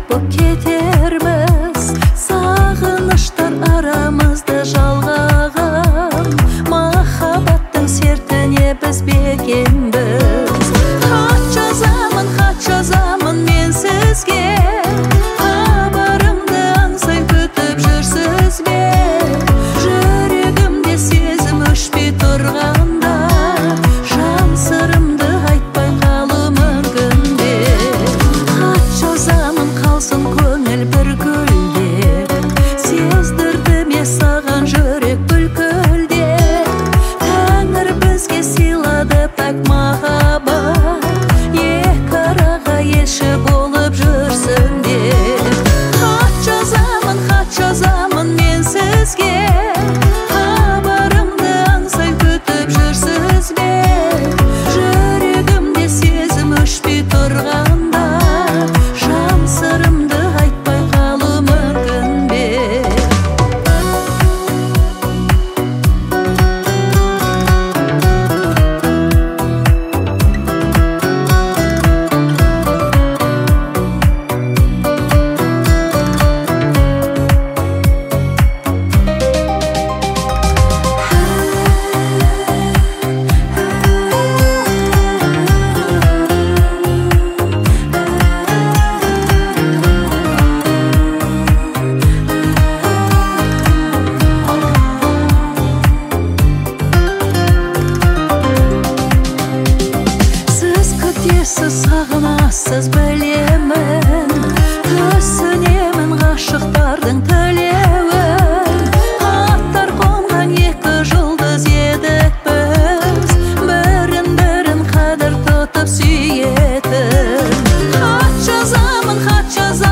боп кетерміз, сағыныштар арамызды жалғаған, махаббаттың сертіне біз бекенбіз. Хат жазамын мен сізге, хабарымды аңсай күтіп жүрсіз бе? Жүрегімде сезім өшпей тұрғанда, жан сырымды айтпай қалу мүмкін бе? Хат жазамын, қалсын көңіл бір гүлдеп, сездірді ме саған жүрек бүлкілдеп? Тәңір бізге сыйлады пәк махаббат, екі араға елші болып жүрсін деп. Хат жазамын мен сізге, хабарымды аңсай күтіп жүрсіз бе? Жүрегімде сезім өшпей тұрғанда, жан сырымды айтпай қалу мүмкін бе? Сіз сағынасыз білемін, түсінемін ғашықтардың тілеуін. Аттар қонған екі жұлдыз едік біз, бірін қадір тұтып сүйетін. Хат жазамын